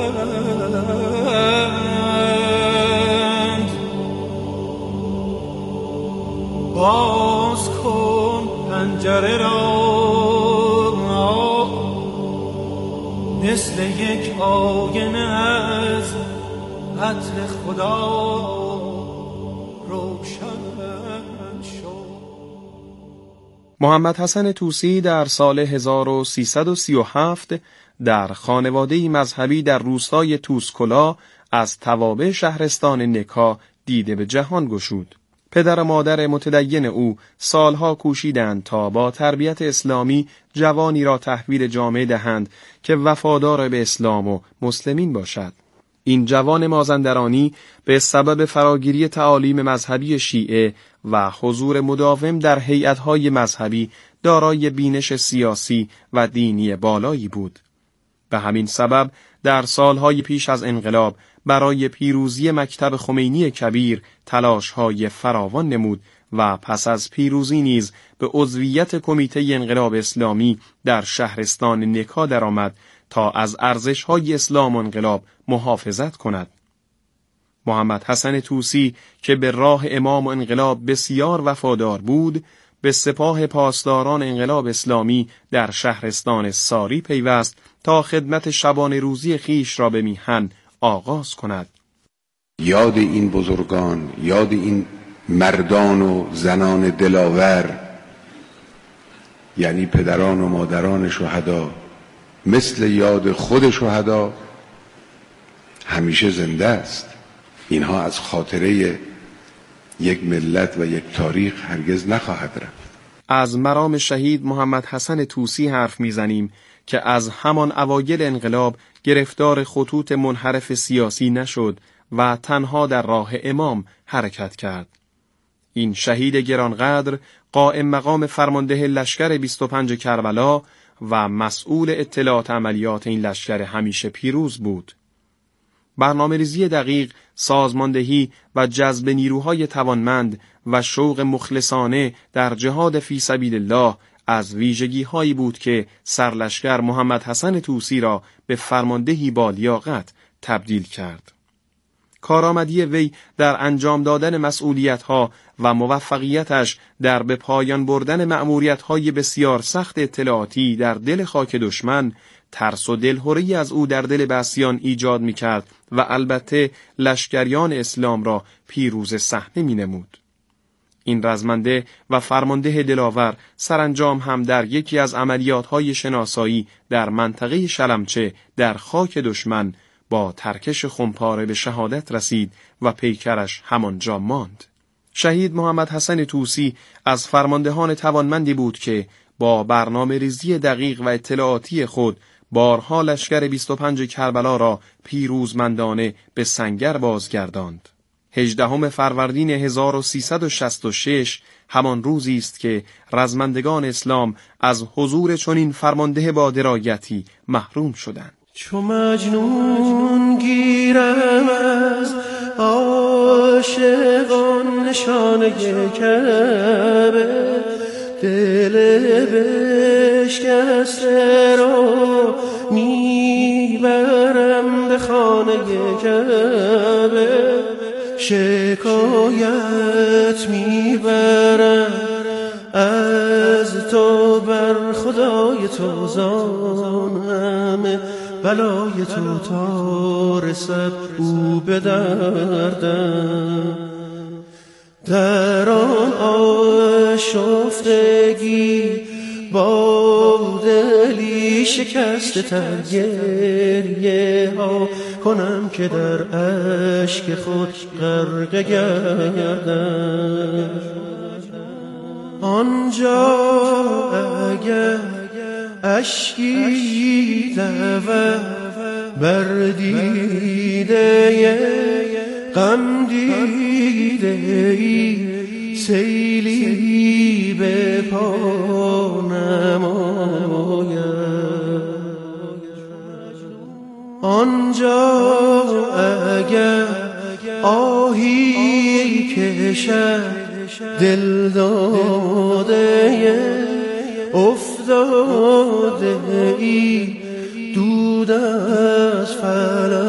باز کن پنجره را، مثل یک آینه از عطر خدا روشن شد. محمد حسن طوسی در سال 1337 در خانواده‌ای مذهبی در روستای توسکلا از توابع شهرستان نکا دیده به جهان گشود. پدر و مادر متدین او سالها کوشیدند تا با تربیت اسلامی جوانی را تحویل جامعه دهند که وفادار به اسلام و مسلمین باشد. این جوان مازندرانی به سبب فراگیری تعالیم مذهبی شیعه و حضور مداوم در هیئت‌های مذهبی دارای بینش سیاسی و دینی بالایی بود. به همین سبب در سالهای پیش از انقلاب برای پیروزی مکتب خمینی کبیر تلاش‌های فراوان نمود و پس از پیروزی نیز به عضویت کمیته انقلاب اسلامی در شهرستان نکا درآمد تا از ارزش‌های اسلام و انقلاب محافظت کند. محمد حسن طوسی که به راه امام و انقلاب بسیار وفادار بود، به سپاه پاسداران انقلاب اسلامی در شهرستان ساری پیوست تا خدمت شبانه روزی خیش را به میهن آغاز کند. یاد این بزرگان، یاد این مردان و زنان دلاور، یعنی پدران و مادران شهدا، مثل یاد خود شهدا همیشه زنده است. اینها از خاطره یک ملت و یک تاریخ هرگز نخواهد رفت. از مرام شهید محمد حسن طوسی حرف میزنیم که از همان اوایل انقلاب گرفتار خطوط منحرف سیاسی نشد و تنها در راه امام حرکت کرد. این شهید گرانقدر قائم مقام فرمانده لشکر 25 کربلا و مسئول اطلاعات عملیات این لشکر همیشه پیروز بود. برنامه‌ریزی دقیق، سازماندهی و جذب نیروهای توانمند و شوق مخلصانه در جهاد فی سبیل الله از ویژگی‌هایی بود که سرلشکر محمد حسن طوسی را به فرماندهی با لیاقت تبدیل کرد. کارآمدی وی در انجام دادن مسئولیت‌ها و موفقیتش در به پایان بردن مأموریت‌های بسیار سخت اطلاعاتی در دل خاک دشمن ترس و دلهوری از او در دل بعثیان ایجاد می‌کرد و البته لشکریان اسلام را پیروز صحنه می‌نمود. این رزمنده و فرمانده دلاور سرانجام هم در یکی از عملیات‌های شناسایی در منطقه شلمچه در خاک دشمن با ترکش خمپاره به شهادت رسید و پیکرش همانجا ماند. شهید محمد حسن طوسی از فرماندهان توانمندی بود که با برنامه‌ریزی دقیق و اطلاعاتی خود بارها لشکر 25 کربلا را پیروزمندانه به سنگر بازگرداند. 18 فروردین 1366 همان روزی است که رزمندگان اسلام از حضور چنین فرمانده با درایتی محروم شدند. چو مجنون گیرم از عاشقان نشانه کعبه، دل بشکسته را میبرم به خانه کعبه، شکایت میبرم از تو بر خدای تو، زانم بلای تو تا رسد او به دردم. در آن آشفتگی با دلی شکسته تر گریه ها کنم که در اشک خود غرق گردم. آنجا اگر اشکی دود بر دیده غم دیده ای، سیلی به پا نماید. آنجا اگر آهی کشد دل داده افتاده ای، دود از فلک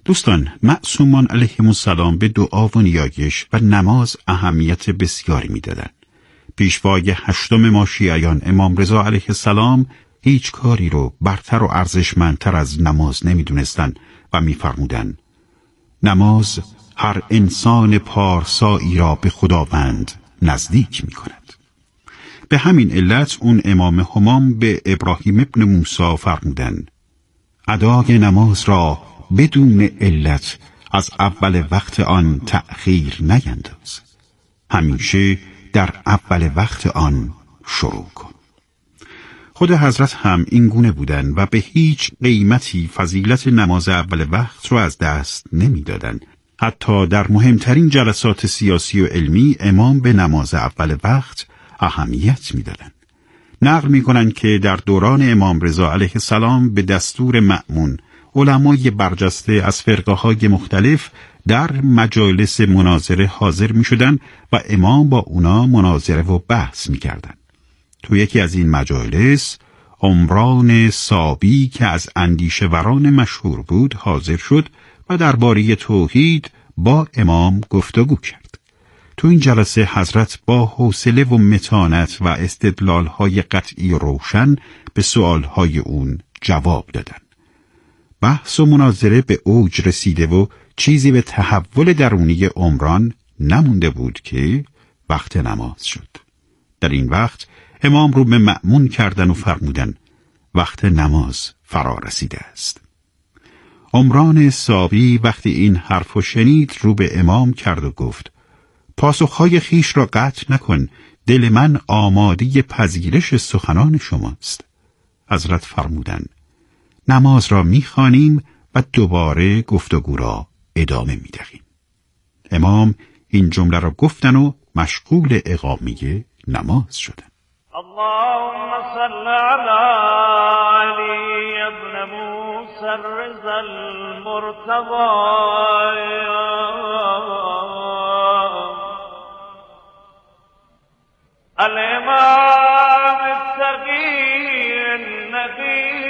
دوستان، معصومان علیهم السلام به دعا و نیایش و نماز اهمیت بسیاری میدادند. پیشوای 8 ما شیعیان امام رضا علیه السلام هیچ کاری رو برتر و ارزشمندتر از نماز نمیدونستند و میفرمودند: نماز هر انسان پارسایی را به خداوند نزدیک میکند. به همین علت اون امام همام به ابراهیم ابن موسی فرمودند: ادای نماز را بدون علت از اول وقت آن تأخیر نینداز، همیشه در اول وقت آن شروع کن. خود حضرت هم این گونه بودند و به هیچ قیمتی فضیلت نماز اول وقت رو از دست نمیدادند. حتی در مهمترین جلسات سیاسی و علمی امام به نماز اول وقت اهمیت میدادند. نقل میکنند که در دوران امام رضا علیه السلام به دستور مأمون علمای برجسته از فرقه‌های مختلف در مجالس مناظره حاضر میشدند و امام با اونا مناظره و بحث میکردند. تو یکی از این مجالس عمران صابی که از اندیشه وران مشهور بود حاضر شد و درباره توحید با امام گفتگو کرد. تو این جلسه حضرت با حوصله و متانت و استدلال‌های قطعی و روشن به سؤال‌های اون جواب دادند. بحث و مناظره به اوج رسیده و چیزی به تحول درونی عمران نمونده بود که وقت نماز شد. در این وقت امام رو به مأمون کردن و فرمودن: وقت نماز فرا رسیده است. عمران صابی وقتی این حرفو شنید رو به امام کرد و گفت: پاسخهای خیش را قطع نکن، دل من آماده پذیرش سخنان شماست. حضرت فرمودند: نماز را می‌خوانیم و دوباره گفتگو را ادامه می‌دهیم. امام این جمله را گفتن و مشغول اقامه نماز شدند. اللهم صل على علی ابن موسی الرضا المرتضى الامام التقی النبی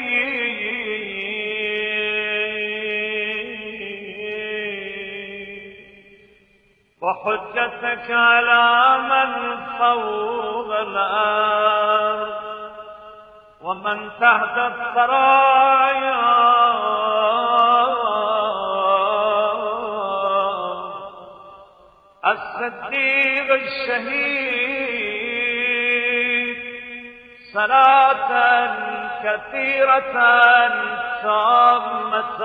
وحجتك على من فوق الأرض ومن تحت الثرايا الصديق الشهيد صلاة كثيرة تامة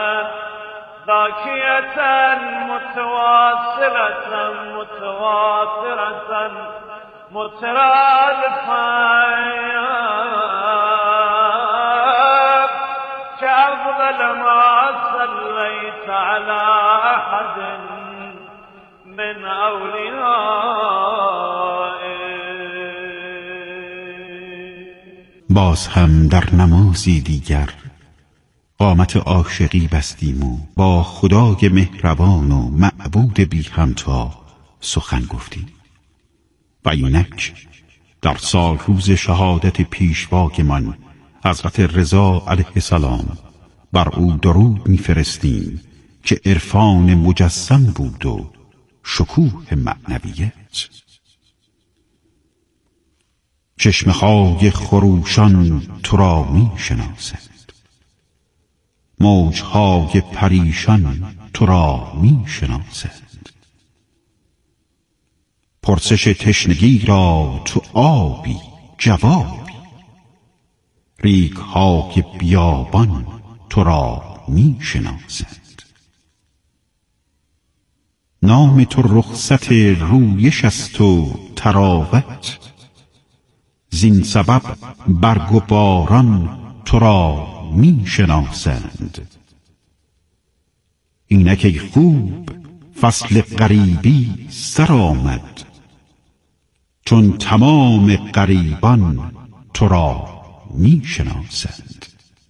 ذاكية متواصلة متواترة مترادفة كأفضل ما صليت على أحد من أوليائه. باز هم در نمازی دیگر قامت عاشقی بستیم و با خدای مهربان و معبود بی همتا سخن گفتیم. و اینک در سال روز شهادت پیشواگمان حضرت رضا علیه السلام بر او درود می‌فرستیم که عرفان مجسم بود و شکوه معنویت. چشمه‌های خروشان تو را می‌شناسند، موجهای پریشان تو را می‌شناسند. پرسش تشنگی را تو آبی جوابی، ریگ‌های بیابان تو را می‌شناسند. نام تو رخصت رویش است و تراوت، زین سبب برگ و باران تو را می‌شناسند. اینک ای خوب فصل غریبی سر آمد، چون تمام غریبان تو را می‌شناسند.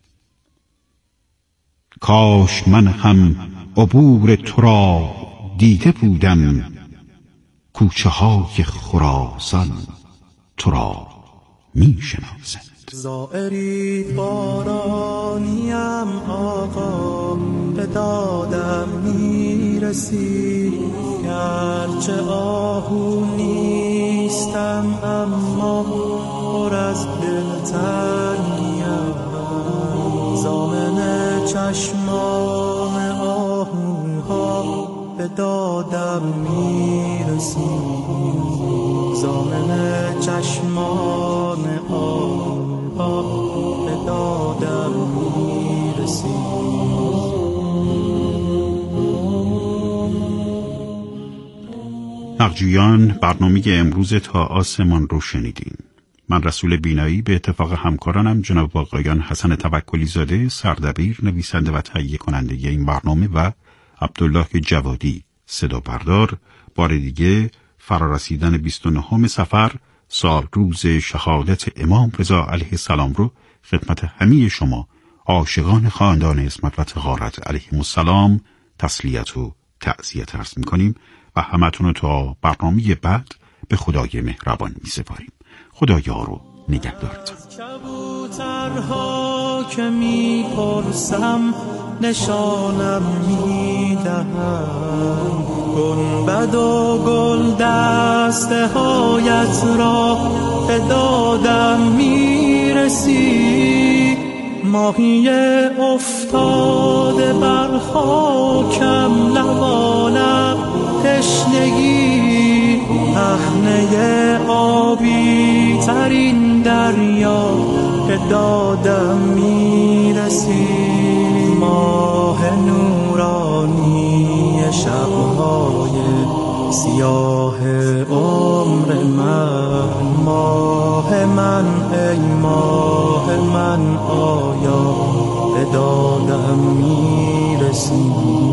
کاش من هم عبور تو را دیده بودم، کوچه های خراسان تو را می‌شناسند. زائری بارانیم آقا به دادم میرسی، گرچه آهو نیستم اما پر از دلتنگیم، زامن چشمان آهوها به دادم میرسی، زامن چشمان آهوها به دادم میرسی. نقجویان، برنامه امروز تا آسمان رو شنیدین. من رسول بینایی به اتفاق همکارانم جناب آقایان حسن توکلی زاده سردبیر، نویسنده و تهیه کننده این برنامه و عبدالله جوادی صدا بردار، بار دیگه فرارسیدن 29 صفر سال روز شهادت امام رضا علیه السلام رو خدمت همه شما عاشقان خاندان عصمت و طهارت علیهم السلام تسلیت و تعزیت عرض می‌کنیم و همتون رو تا برنامه بعد به خدای مهربان می‌سپاریم. خدایا رو نگهدارتون. کبوترها که میپرسم نشانم میدهم، گنبد و گل دسته هایت را به دادم میرسی، ماهی افتاده بر خاکم لبالب تشنگی، پهنه آبی ترین دریا به دادم میرسی، ماه نورانی شبهای سیاه عمر من، ماه من ای ماه من آیا به دادم میرسی.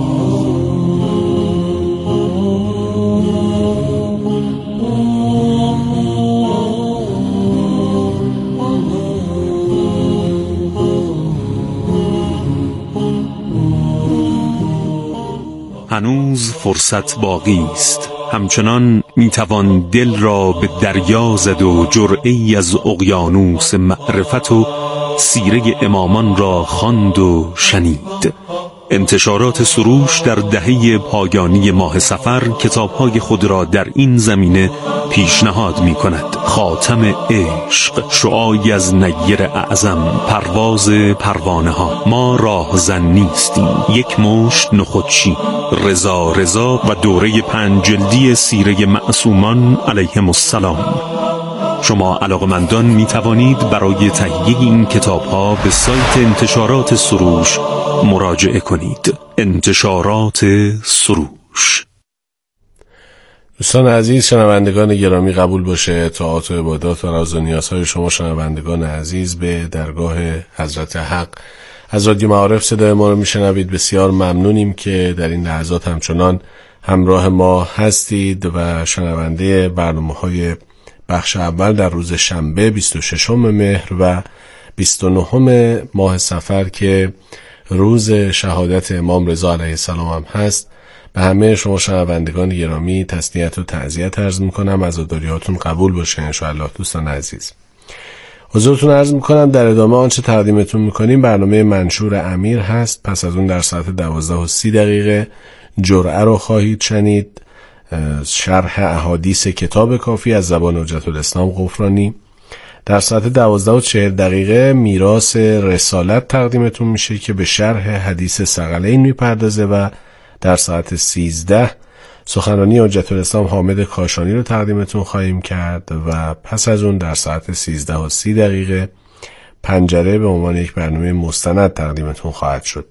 هنوز فرصت باقی است، همچنان میتوان دل را به دریا زد و جرعه‌ای از اقیانوس معرفت و سیره امامان را خواند و شنید. انتشارات سروش در دهه پایانی ماه صفر کتاب‌های خود را در این زمینه پیشنهاد می‌کند. خاتم عشق، شعاعی از نیر اعظم، پرواز پروانه‌ها، ما راهزن نیستیم، یک مشت نخودچی، رضا رضا و دوره 5 جلدی سیره معصومان علیهم السلام. شما علاقمندان می توانید برای تهیه این کتاب‌ها به سایت انتشارات سروش مراجعه کنید. انتشارات سروش. دوستان عزیز، شنوندگان گرامی، قبول باشه طاعات و عبادات و راز و نیازهای شما شنوندگان عزیز به درگاه حضرت حق. از رادیو معارف صدای ما رو میشنوید. بسیار ممنونیم که در این لحظات همچنان همراه ما هستید و شنونده برنامه‌های بخش اول در روز شنبه 26 مهر و 29 ماه صفر که روز شهادت امام رضا علیه السلام هم هست، به همه شما شنوندگان گرامی تسلیت و تعزیت عرض میکنم. عزاداریاتون قبول باشه انشاءالله. دوستان عزیز، حضورتون عرض میکنم در ادامه آنچه تقدیمتون میکنیم برنامه منشور امیر هست. پس از اون در ساعت 12:30 جرعه رو خواهید شنید، شرح احادیث کتاب کافی از زبان حجت الاسلام غفرانی. در ساعت 12:40 میراث رسالت تقدیمتون میشه که به شرح حدیث ثقلین میپردازه و در ساعت 13 سخنرانی حجت الاسلام حامد کاشانی رو تقدیمتون خواهیم کرد و پس از اون در ساعت 13:30 پنجره به عنوان یک برنامه مستند تقدیمتون خواهد شد.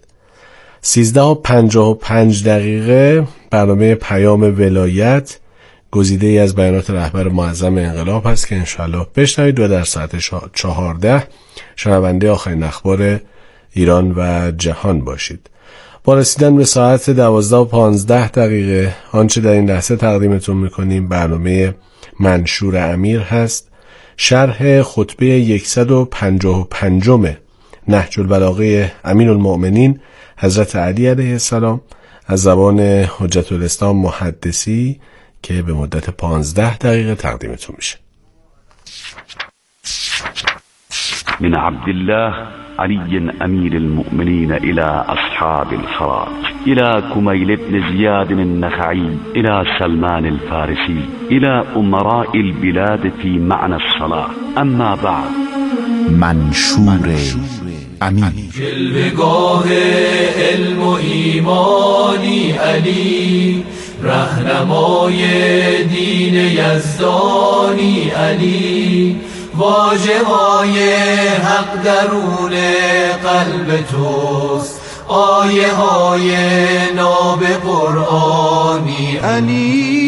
13:55 برنامه پیام ولایت گزیده ای از بیانات رهبر معظم انقلاب هست که انشاءالله بشنوید و در ساعت 14 شنونده آخرین اخبار ایران و جهان باشید. با رسیدن به ساعت 12:15 آنچه در این لحظه تقدیمتون میکنیم برنامه منشور امیر هست. شرح خطبه 155 نهج البلاغه امین المؤمنین حضرت علی علیه السلام از زبان حجت الاسلام محدثی که به مدت 15 دقیقه تقدیمتون میشه. من عبد الله علي أمير المؤمنين إلى أصحاب الخراج، إلى كميل بن زياد النخعي، إلى سلمان الفارسي، إلى أمراء البلاد في معنى الصلاة. أما بعد. منشور امین. جلوه‌گاه علم و ایمانی علی، رهنمای دین یزدانی علی، واژه‌های حق درون قلب توست، آیه‌های ناب قرآنی علی.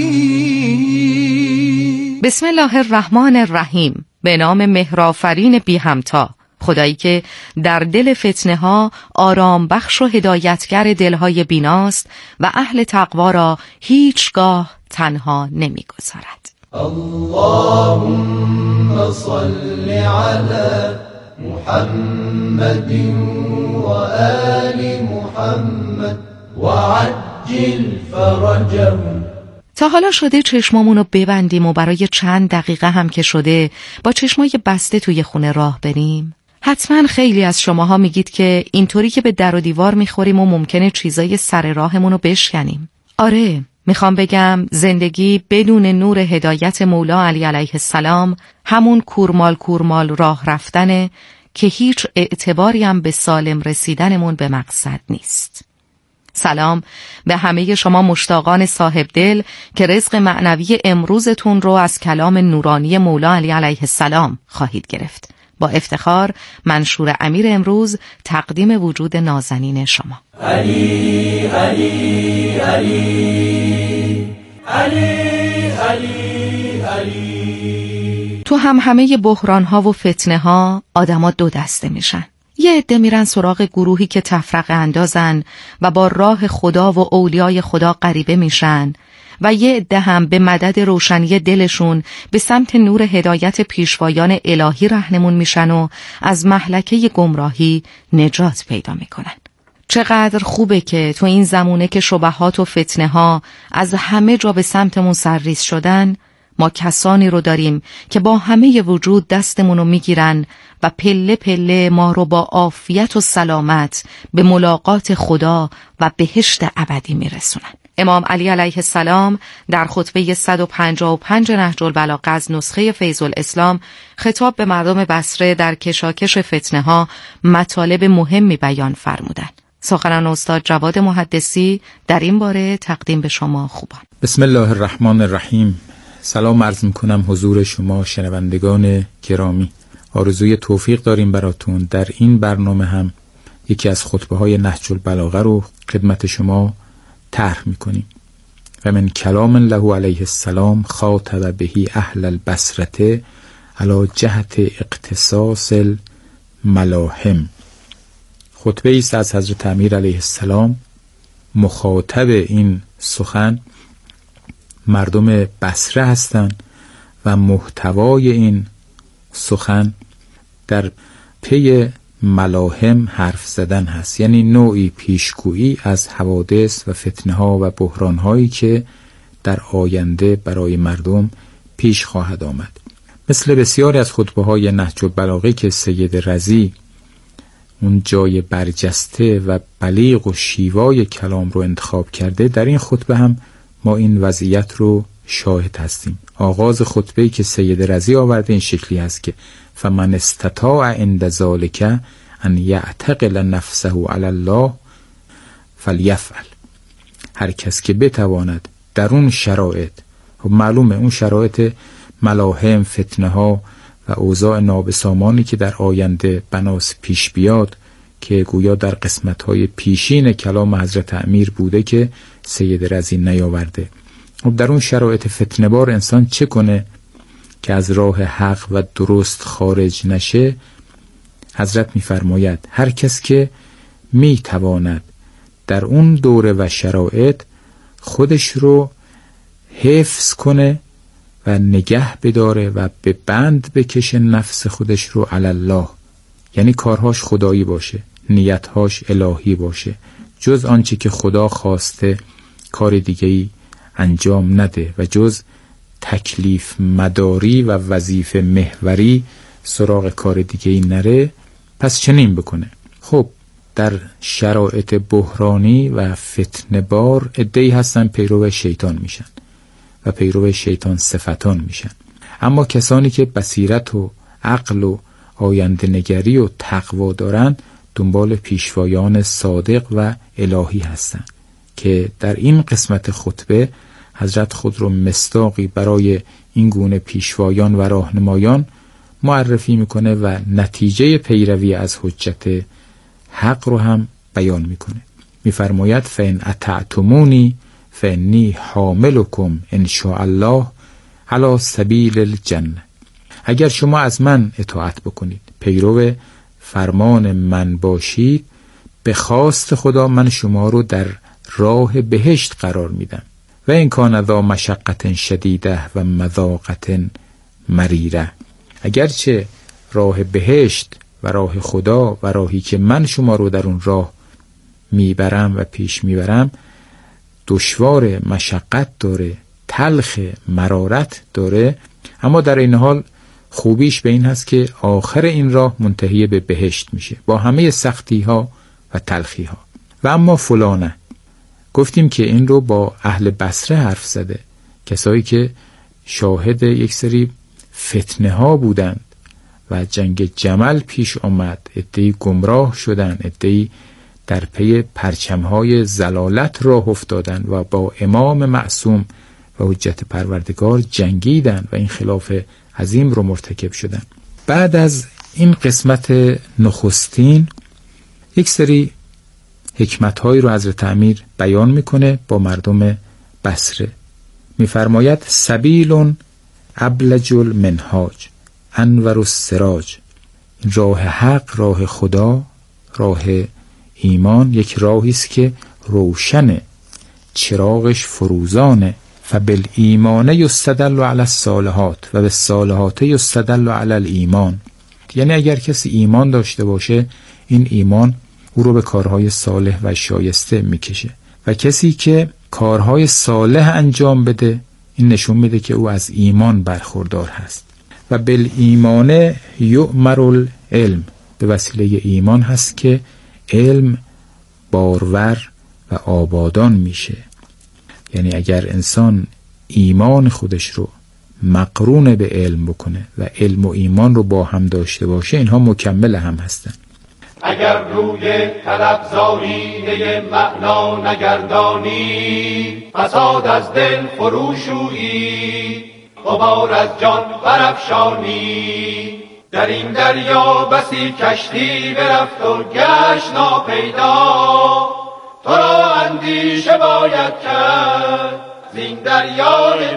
بسم الله الرحمن الرحیم. به نام مهرآفرین بی همتا، خدایی که در دل فتنه ها آرام بخش و هدایتگر دلهای بیناست و اهل تقوا را هیچگاه تنها نمیگذارد. اللهم صل علی محمد و آل محمد و عجل فرجهم. تا حالا شده چشمامونو ببندیم و برای چند دقیقه هم که شده با چشمای بسته توی خونه راه بریم؟ حتما خیلی از شماها میگید که اینطوری که به در و دیوار میخوریم و ممکنه چیزای سر راهمونو بشکنیم. آره، میخوام بگم زندگی بدون نور هدایت مولا علی علیه السلام همون کورمال راه رفتنه که هیچ اعتباری هم به سالم رسیدنمون به مقصد نیست. سلام به همه شما مشتاقان صاحب دل که رزق معنوی امروزتون رو از کلام نورانی مولا علی علیه السلام خواهید گرفت. با افتخار منشور امیر امروز تقدیم وجود نازنین شما. علی علی علی علی علی علی. تو همه بحران‌ها و فتنه‌ها آدم‌ها دو دسته میشن. یه عده میرن سراغ گروهی که تفرقه اندازن و با راه خدا و اولیای خدا غریبه میشن و یه عده هم به مدد روشنی دلشون به سمت نور هدایت پیشوایان الهی رهنمون میشن و از مهلکه گمراهی نجات پیدا میکنن. چقدر خوبه که تو این زمونه که شبهات و فتنه ها از همه جا به سمتمون سرریز شدن، ما کسانی رو داریم که با همه وجود دستمونو میگیرن و پله پله ما رو با عافیت و سلامت به ملاقات خدا و بهشت ابدی میرسونن. امام علی علیه السلام در خطبه 155 نهج البلاغه از نسخه فیض الاسلام خطاب به مردم بصره در کشاکش فتنه ها مطالب مهمی بیان فرمودند. سخنان استاد جواد محدثی در این باره تقدیم به شما خوبان. بسم الله الرحمن الرحیم. سلام عرض میکنم حضور شما شنوندگان گرامی. آرزوی توفیق داریم براتون در این برنامه هم یکی از خطبه های نهج البلاغه رو خدمت شما طرح میکنیم. و من کلام له علیه السلام خاطب بهی اهل البصره علی جهت اقتصاص الملاهم. خطبه است از حضرت امیر علیه السلام. مخاطب این سخن مردم بصره هستند و محتوای این سخن در پی ملاهم حرف زدن هست، یعنی نوعی پیشگویی از حوادث و فتنه ها و بحران هایی که در آینده برای مردم پیش خواهد آمد. مثل بسیاری از خطبه های نهج البلاغه که سید رضی اون جای برجسته و بلیغ و شیوای کلام رو انتخاب کرده، در این خطبه هم ما این وضعیت رو شاهد هستیم. آغاز خطبه‌ای که سید رضی آورده این شکلی هست که فمن استطاع عند ذلک ان یعتقل نفسه علی الله فلیفعل. هر کس که بتواند در اون شرایط، معلومه اون شرایط ملاهم، فتنه ها و اوضاع نابسامانی که در آینده بناس پیش بیاد که گویا در قسمت های پیشین کلام حضرت امیر بوده که سید رضی نیاورده. در اون شرایط فتنه بار انسان چه کنه که از راه حق و درست خارج نشه؟ حضرت می‌فرماید هر کس که میتواند در اون دوره و شرایط خودش رو حفظ کنه و نگه بداره و به بند بکشه نفس خودش رو علی الله، یعنی کارهاش خدایی باشه، نیتهاش الهی باشه، جز آنچه که خدا خواسته کار دیگه‌ای انجام نده و جز تکلیف مداری و وظیفه محوری سراغ کار دیگه ای نره، پس چنین بکنه. خب در شرایط بحرانی و فتنه بار عده‌ای هستن پیرو شیطان میشن و پیرو شیطان صفتان میشن، اما کسانی که بصیرت و عقل و آینده نگری و تقوا دارن دنبال پیشوایان صادق و الهی هستن که در این قسمت خطبه حضرت خود رو مصداقی برای این گونه پیشوایان و راهنمایان معرفی میکنه و نتیجه پیروی از حجت حق رو هم بیان میکنه. میفرماید فإن اطعتمونی فإنی حاملکم ان شاء الله علی سبیل الجنه. اگر شما از من اطاعت بکنید، پیرو فرمان من باشید، به خواست خدا من شما رو در راه بهشت قرار میدم. و این کان ذا مشقت شدیده و مذاقت مریره. اگرچه راه بهشت و راه خدا و راهی که من شما رو در اون راه میبرم و پیش میبرم دشوار، مشقت داره، تلخ، مرارت داره، اما در این حال خوبیش به این هست که آخر این راه منتهی به بهشت میشه با همه سختی ها و تلخی ها. و اما فلانه، گفتیم که این رو با اهل بصره حرف زده، کسایی که شاهد یک سری فتنه ها بودند و جنگ جمل پیش آمد، عده‌ای گمراه شدند، عده‌ای در پی پرچم‌های زلالت راه افتادند و با امام معصوم و حجت پروردگار جنگیدند و این خلاف عظیم رو مرتکب شدند. بعد از این قسمت نخستین یک سری حکمت‌هایی رو حضرت امیر بیان میکنه با مردم بصره. میفرماید سبیل ابلج المنهاج انور السراج. راه حق، راه خدا، راه ایمان یک راهی است که روشنه، چراغش فروزانه. فبالایمان یستدل علی الصالحات و بالصالحات یستدل علی الایمان. یعنی اگر کسی ایمان داشته باشه، این ایمان او رو به کارهای صالح و شایسته میکشه و کسی که کارهای صالح انجام بده، این نشون میده که او از ایمان برخوردار هست. و بالایمان یؤمر العلم، به وسیله ایمان هست که علم بارور و آبادان میشه. یعنی اگر انسان ایمان خودش رو مقرون به علم بکنه و علم و ایمان رو با هم داشته باشه، اینها مکمل هم هستن. اگر روی طلبزاری معنا نگردانی، فساد از دل فروشویی، غبار از جان برافشانی. در این دریا بسی کشتی برفت و گشت ناپیدا، تو را اندیشه باید کرد زین دریای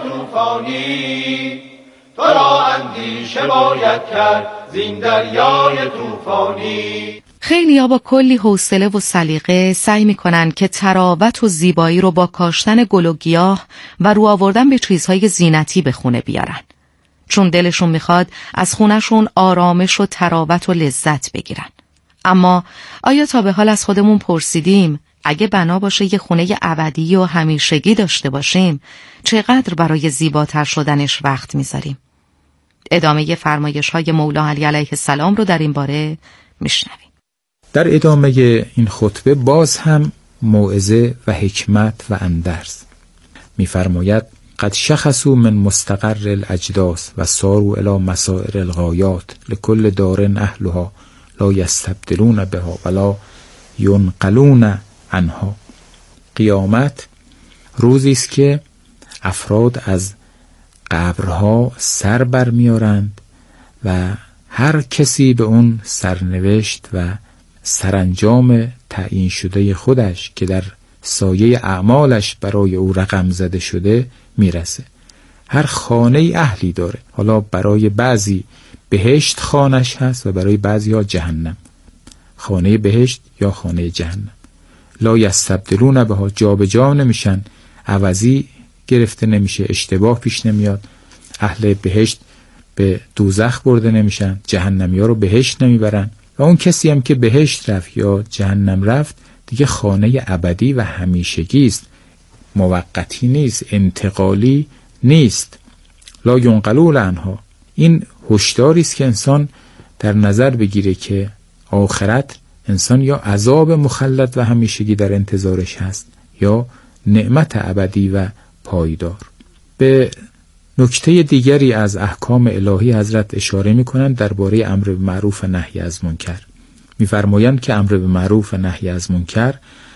طوفانی، تو را اندیشه باید کرد زین دریای طوفانی. خیلی‌ها با کلی حوصله و سلیقه سعی می‌کنن که تراوت و زیبایی رو با کاشتن گل و گیاه و رو آوردن به چیزهای زینتی به خونه بیارن، چون دلشون میخواد از خونه‌شون آرامش و تراوت و لذت بگیرن. اما آیا تا به حال از خودمون پرسیدیم اگه بنا باشه یه خونه ابدی و همیشگی داشته باشیم، چقدر برای زیباتر شدنش وقت میذاریم؟ ادامه فرمایش‌های مولا علی علیه السلام رو در این باره میشنویم. در ادامه این خطبه باز هم موعظه و حکمت و اندرز. میفرماید قد شخصوا من مستقر الاجداث و صاروا الی مسائر الغایات لكل دار اهلها لا یستبدلون بها ولا ینقلون عنها. قیامت روزی است که افراد از قبرها سر برمیارند و هر کسی به اون سرنوشت و سرانجام تعیین شده خودش که در سایه اعمالش برای او رقم زده شده میرسه. هر خانه اهلی داره، حالا برای بعضی بهشت خانش هست و برای بعضی ها جهنم، خانه بهشت یا خانه جهنم. لا یستبدلون بها، جا به جا نمیشن، عوضی گرفته نمیشه، اشتباه پیش نمیاد. اهل بهشت به دوزخ برده نمیشن، جهنمی ها رو بهشت نمیبرن. و اون کسی هم که بهشت رفت یا جهنم رفت دیگه خانه ابدی و همیشگی است، موقتی نیست، انتقالی نیست. لا ینقلون عنها. این هشداری است که انسان در نظر بگیره که آخرت انسان یا عذاب مخلد و همیشگی در انتظارش هست یا نعمت ابدی و پایدار. به نکته دیگری از احکام الهی حضرت اشاره می‌کنند درباره امر به معروف و نهی از منکر. می‌فرمایند که امر به معروف و نهی از منکر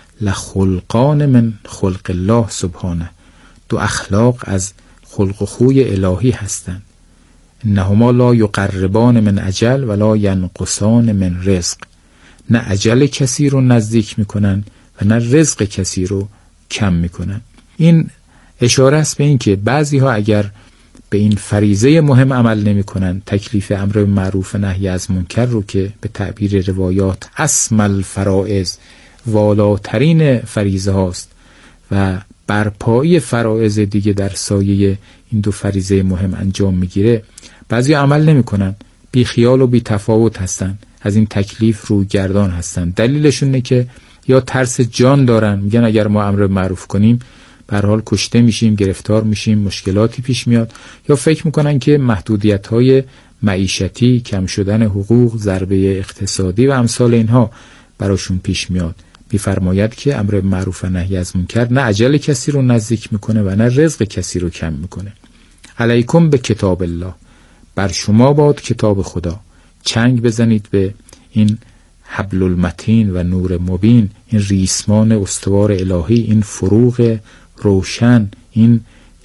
لخلقان من خلق الله سبحانه، دو اخلاق از خلق و خوی الهی هستند. انهما لا یقربان من اجل ولا ینقصان من رزق. نه اجل کسی رو نزدیک میکنن و نه رزق کسی رو کم میکنن. این اشاره است به این که بعضی ها اگر به این فریضه مهم عمل نمی کنن، تکلیف امر به معروف نهی از منکر رو که به تعبیر روایات اسم الفرائض والاترین فریضه هاست و برپایی فرائض دیگه در سایه این دو فریضه مهم انجام میگیره، بعضی عمل نمی کنن، بی خیال و بی تفاوت هستن، از این تکلیف رو گردان هستن. دلیلشون اینه که یا ترس جان دارن، میگن اگر ما امر معروف کنیم به هر حال کشته میشیم، گرفتار میشیم، مشکلاتی پیش میاد، یا فکر میکنن که محدودیت‌های معیشتی، کم شدن حقوق، ضربه اقتصادی و امثال اینها براشون پیش میاد. میفرماید که امر معروف و نهی از منکر نه اجل کسی رو نزدیک میکنه و نه رزق کسی رو کم میکنه. علیکم به کتاب الله، بر شما باد کتاب خدا. چنگ بزنید به این حبل المتین و نور مبین، این ریسمان استوار الهی، این فروغ روشن، این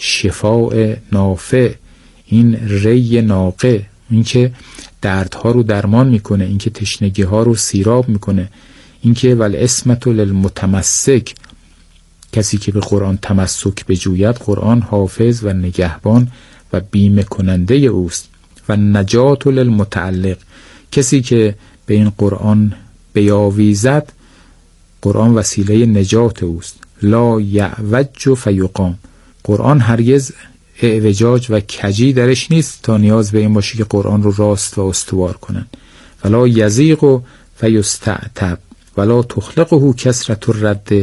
شفاء نافع، این ری ناقه، این که دردها رو درمان میکنه، این که تشنگی ها رو سیراب میکنه، این که والعصمة للمتمسک، کسی که به قرآن تمسک بجوید قرآن حافظ و نگهبان و بیمه کننده اوست. و نجات للمتعلق، کسی که به این قرآن بیاویزد قرآن وسیله نجات اوست. لا یعوج فیقام، قرآن هرگز اعوجاج و کجی درش نیست تا نیاز به این باشه که قرآن رو راست و استوار کنن. ولا یزیغ فیستعتب ولا تخلقه کثرة الرد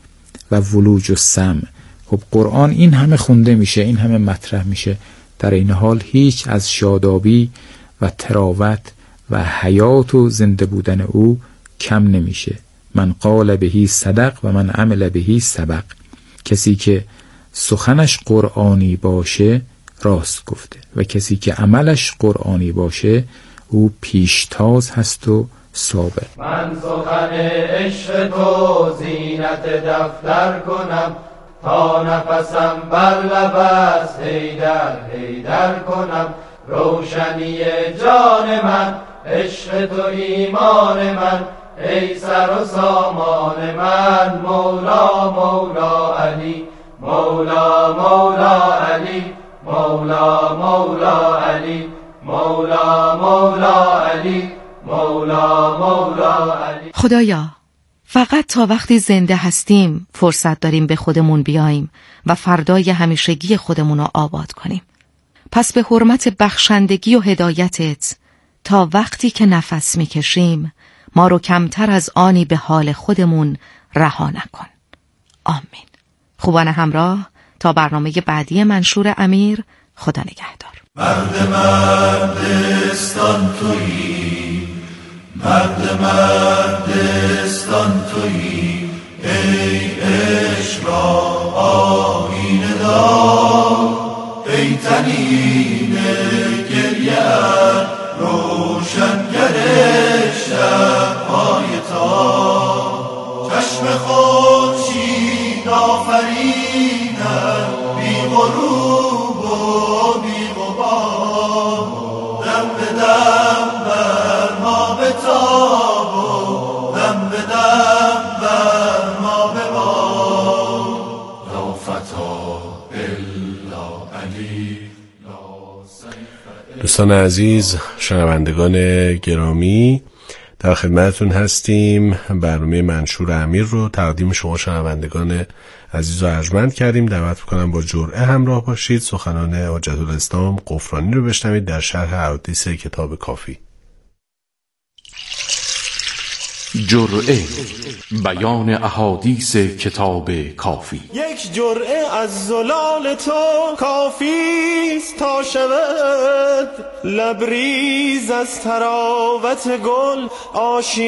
و ولوج السمع. خب قرآن این همه خونده میشه، این همه مطرح میشه، در این حال هیچ از شادابی و تراوت و حیات و زنده بودن او کم نمیشه. من قال بهی صدق و من عمل بهی سبق، کسی که سخنش قرآنی باشه راست گفته و کسی که عملش قرآنی باشه او پیشتاز هست و سابق. من سخن عشق تو زینت دفتر کنم، تا نفسم بر لب است حیدر حیدر کنم. روشنی جان من عشق تو ایمان من، ای سر و سامان من. مولا مولا علی، مولا مولا علی، مولا مولا علی، مولا مولا علی، مولا مولا علی. خدایا فقط تا وقتی زنده هستیم فرصت داریم به خودمون بیاییم و فردای همیشگی خودمون رو آباد کنیم. پس به حرمت بخشندگی و هدایتت تا وقتی که نفس میکشیم ما رو کمتر از آنی به حال خودمون رها نکن. آمین. خوبان همراه، تا برنامه بعدی منشور امیر، خدا نگهدار. مرد مردستان تویی، مرد مردستان تویی، ای عشق را آیینه دار، ای تنین گریه‌ات روشنگر شب‌های تار. چشم خورشید آفرینت بی غروب و بی غبار، دم به دم بر ما بتاب و دم به دم بر ما ببار. لا فتا الا علی. دوستان عزیز، شنوندگان گرامی، در خدمتتون هستیم. برنامه منشور امیر رو تقدیم شما شنوندگان عزیز و ارجمند کردیم. دعوت می‌کنم با جرعه همراه باشید. سخنان حجت الاسلام غفرانی رو بشنوید در شرح احادیث کتاب کافی. جرعه بیان احادیث کتاب کافی. یک جرعه از زلال تو کافیست تا شود لبریز از تراوت گل آشیان